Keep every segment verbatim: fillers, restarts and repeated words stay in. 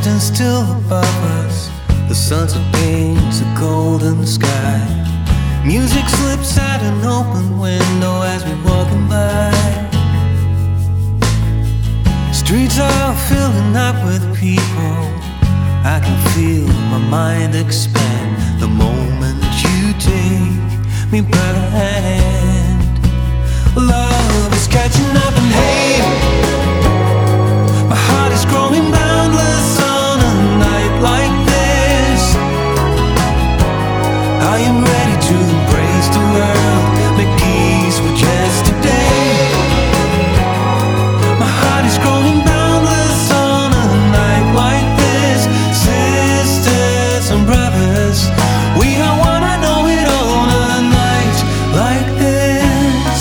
stand still above us. The sunset paints a golden sky. Music slips out an open window as we walking by. Streets are filling up with people. I can feel my mind expand the moment you take me by the hand. Love is catching up and hey, my heart is growing boundless on a night like this. I am ready to embrace the world, make peace with yesterday. My heart is growing boundless on a night like this. Sisters and brothers, we are one, I know it, on a night like this.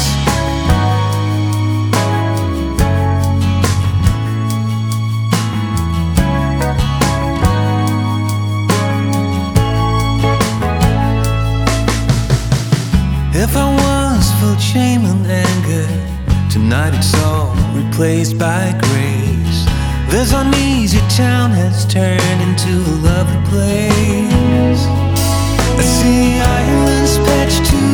If I once felt shame and anger, tonight it's all replaced by grace. This uneasy town has turned into a lovely place. I see islands patched to